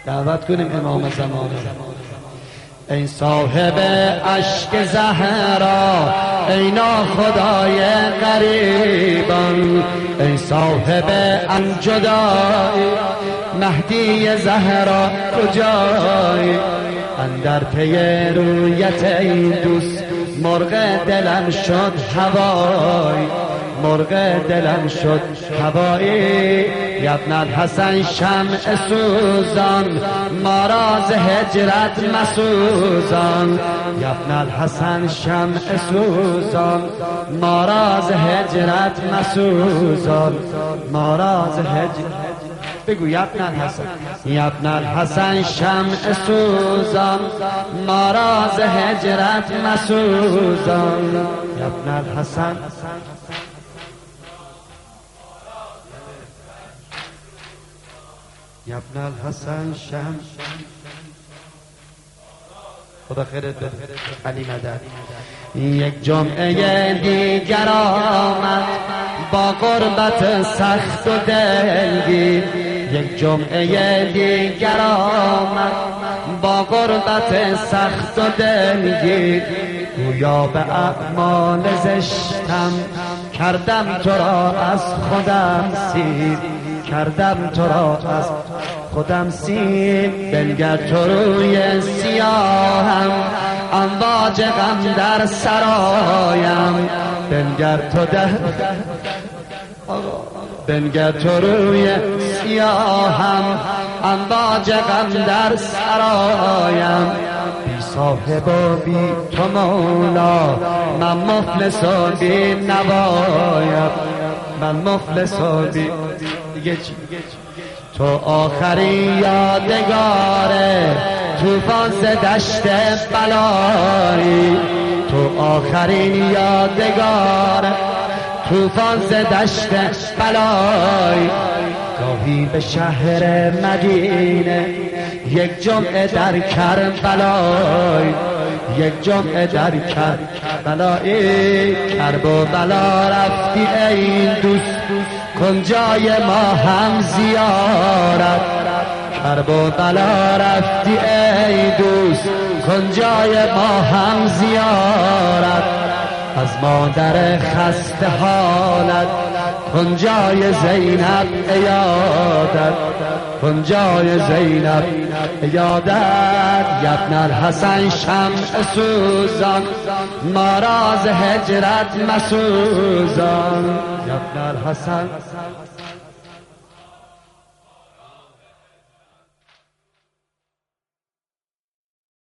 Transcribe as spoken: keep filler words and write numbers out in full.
دعوت کنیم امام زمان. ای صاحب اشک زهرا، ای ناخدای غریبان، ای صاحب انجدای مهدی زهرا کجایی؟ اندر پی رویت این دوست مرغ دلم شد هوایی، مرغ دلم شد هوایی. ابن الحسن شمع سوزان، ما را ز هجرت مسوزان. ابن الحسن شمع سوزان، ما را ز هجرت مسوزان. ما را ز هجرت بگو یا ابن الحسن، یا ابن الحسن شمع سوزان، ما را ز هجرت مسوزان. یا ابن الحسن یا ابن الحسن شمع. خدا خیرت بده علی مدد. یک جمعه دیگر آمد با غربت سخت و دلگیر. یک جمعه دیگر آمد با غربت سخت و دلگیر. گویا به اعمال زشتم کردم تو را از خودم سیر، کردم تو را از خودم سیر. بنگر تو روی سیاهم، امواج غم در سرایم. بنگر تو ده بنگر تو روی سیاهم، امواج غم در سرایم. بی صاحب و بی تو مولا، من مفلس و بی نوایم. من مفلس و بی دیگه چی؟ تو آخرین یادگاره طوفان ز دشت بلایی. تو آخرین یادگاره طوفان ز دشت بلایی. گاهی به شهر مدینه یک جمعه در کربلای، یک جمعه در کربلای. کرب و بلا رفتی ای دوست، کنجای ما هم زیارت. کرب و بلا رفتی ای دوست، کنجای ما هم زیارت. از مادر خسته حالت کنجای زینب عیادت، کنجای زینب عیادت. یا ابن الحسن شمع سوزان، ما را ز هجرت مسوزان. یا ابن الحسن